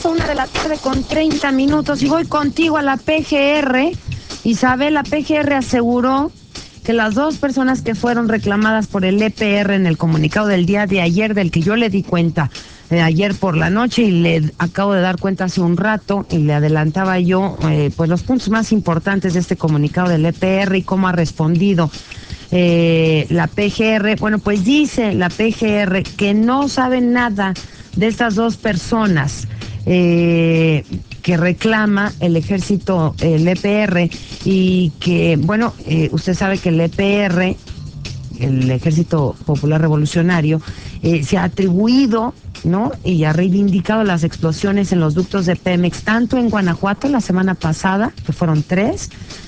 son 1:30 y voy contigo a la PGR. Isabel, la PGR aseguró que las dos personas que fueron reclamadas por el EPR en el comunicado del día de ayer, del que yo le di cuenta ayer por la noche y le acabo de dar cuenta hace un rato y le adelantaba yo pues los puntos más importantes de este comunicado del EPR y cómo ha respondido la PGR. Bueno, pues dice la PGR que no sabe nada de estas dos personas que reclama el ejército, el EPR, y que, bueno, usted sabe que el EPR, el Ejército Popular Revolucionario, se ha atribuido, ¿no? Y ha reivindicado las explosiones en los ductos de Pemex, tanto en Guanajuato la semana pasada, que fueron 3,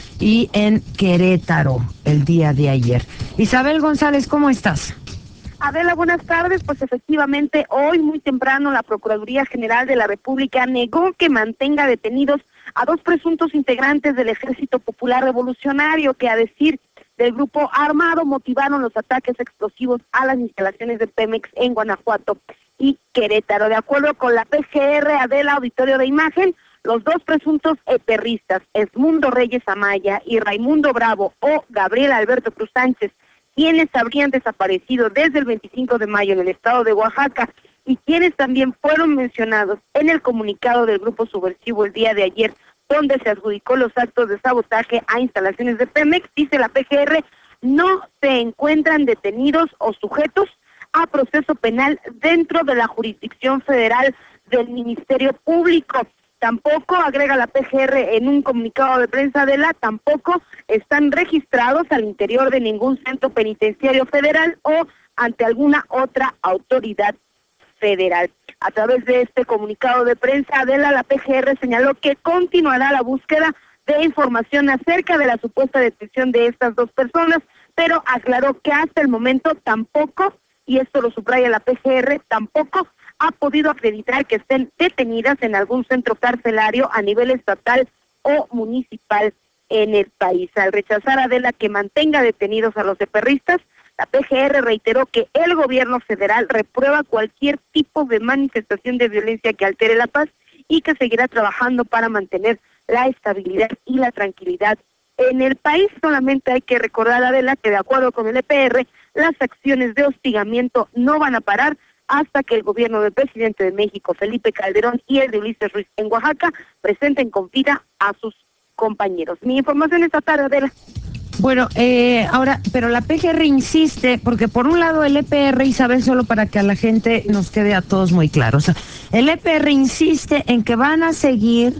y en Querétaro el día de ayer. Isabel González, ¿cómo estás? Adela, buenas tardes. Pues efectivamente, hoy muy temprano la Procuraduría General de la República negó que mantenga detenidos a dos presuntos integrantes del Ejército Popular Revolucionario que, a decir del grupo armado, motivaron los ataques explosivos a las instalaciones de Pemex en Guanajuato y Querétaro. De acuerdo con la PGR, Adela, auditorio de imagen, los dos presuntos eperristas, Edmundo Reyes Amaya y Raimundo Bravo o Gabriel Alberto Cruz Sánchez, quienes habrían desaparecido desde el 25 de mayo en el estado de Oaxaca y quienes también fueron mencionados en el comunicado del grupo subversivo el día de ayer, donde se adjudicó los actos de sabotaje a instalaciones de Pemex, dice la PGR, no se encuentran detenidos o sujetos a proceso penal dentro de la jurisdicción federal del Ministerio Público. Tampoco, agrega la PGR en un comunicado de prensa tampoco están registrados al interior de ningún centro penitenciario federal o ante alguna otra autoridad federal. A través de este comunicado de prensa, la PGR señaló que continuará la búsqueda de información acerca de la supuesta detención de estas dos personas, pero aclaró que hasta el momento tampoco, y esto lo subraya la PGR, tampoco ha podido acreditar que estén detenidas en algún centro carcelario a nivel estatal o municipal en el país. Al rechazar, Adela, que mantenga detenidos a los eperristas, la PGR reiteró que el gobierno federal reprueba cualquier tipo de manifestación de violencia que altere la paz y que seguirá trabajando para mantener la estabilidad y la tranquilidad en el país. Solamente hay que recordar, Adela, que de acuerdo con el EPR, las acciones de hostigamiento no van a parar hasta que el gobierno del presidente de México, Felipe Calderón, y el de Ulises Ruiz en Oaxaca presenten con vida a sus compañeros. Mi información esta tarde, Adela. Bueno, ahora, pero la PGR insiste, porque por un lado el EPR, Isabel, solo para que a la gente nos quede a todos muy claro, o sea, el EPR insiste en que van a seguir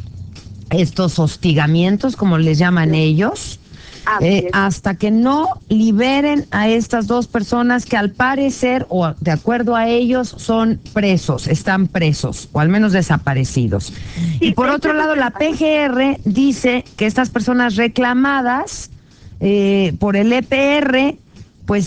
estos hostigamientos, como les llaman ellos, hasta que no liberen a estas dos personas que al parecer, o de acuerdo a ellos, son presos, están presos, o al menos desaparecidos. Sí, y por otro lado, la PGR dice que estas personas reclamadas por el EPR, pues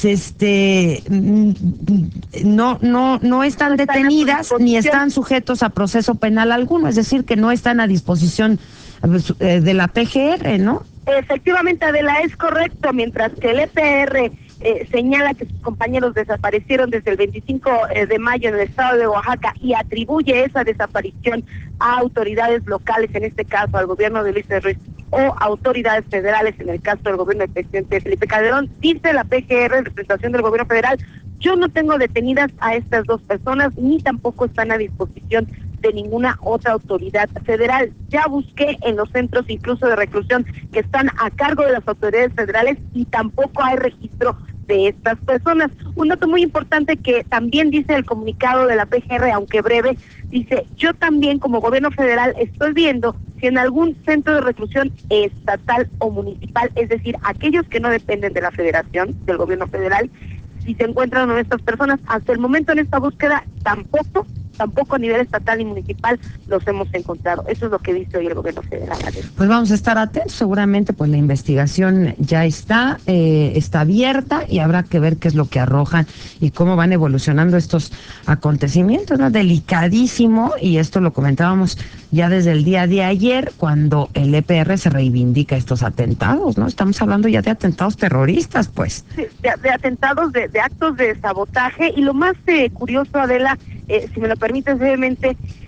no están detenidas ni están sujetos a proceso penal alguno, es decir, que no están a disposición de la PGR, ¿no? Efectivamente, Adela, es correcto, mientras que el EPR señala que sus compañeros desaparecieron desde el 25 de mayo en el estado de Oaxaca y atribuye esa desaparición a autoridades locales, en este caso al gobierno de Ulises Ruiz, o autoridades federales, en el caso del gobierno del presidente Felipe Calderón, dice la PGR en representación del gobierno federal, yo no tengo detenidas a estas dos personas, ni tampoco están a disposición de ninguna otra autoridad federal. Ya busqué en los centros incluso de reclusión que están a cargo de las autoridades federales y tampoco hay registro de estas personas. Un dato muy importante que también dice el comunicado de la PGR, aunque breve, dice, yo también como gobierno federal estoy viendo si en algún centro de reclusión estatal o municipal, es decir, aquellos que no dependen de la federación, del gobierno federal, si se encuentran con estas personas. Hasta el momento en esta búsqueda tampoco a nivel estatal y municipal los hemos encontrado. Eso es lo que dice hoy el gobierno federal. Pues vamos a estar atentos, seguramente pues la investigación ya está abierta y habrá que ver qué es lo que arrojan y cómo van evolucionando estos acontecimientos, ¿no? Delicadísimo, y esto lo comentábamos ya desde el día de ayer, cuando el EPR se reivindica estos atentados, ¿no? Estamos hablando ya de atentados terroristas, pues. Sí, de atentados, de actos de sabotaje, y lo más curioso, Adela, si me lo permites brevemente,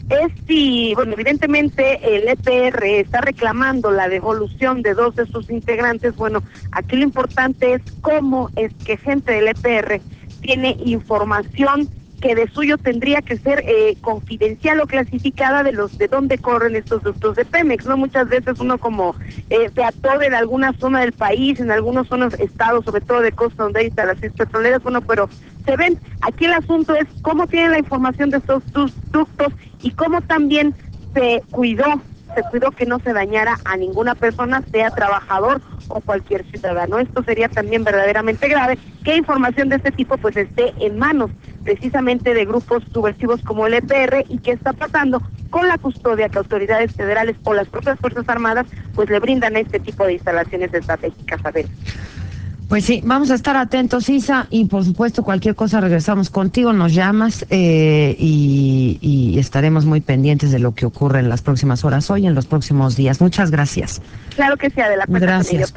es si, bueno, evidentemente el EPR está reclamando la devolución de dos de sus integrantes. Bueno, aquí lo importante es cómo es que gente del EPR tiene información que de suyo tendría que ser confidencial o clasificada de dónde corren estos ductos de Pemex, ¿no? Muchas veces uno como se atode en alguna zona del país, en algunos zonas estados, sobre todo de costa donde hay instalaciones petroleras, bueno, pero se ven, aquí el asunto es cómo tienen la información de estos ductos y cómo también se cuidó que no se dañara a ninguna persona, sea trabajador o cualquier ciudadano. Esto sería también verdaderamente grave, que información de este tipo pues esté en manos precisamente de grupos subversivos como el EPR. ¿Y qué está pasando con la custodia que autoridades federales o las propias Fuerzas Armadas pues le brindan a este tipo de instalaciones estratégicas? A ver. Pues sí, vamos a estar atentos, Isa, y por supuesto cualquier cosa regresamos contigo, nos llamas y estaremos muy pendientes de lo que ocurre en las próximas horas hoy, en los próximos días. Muchas gracias. Claro que sí, Adela, cuenta con ello. Gracias.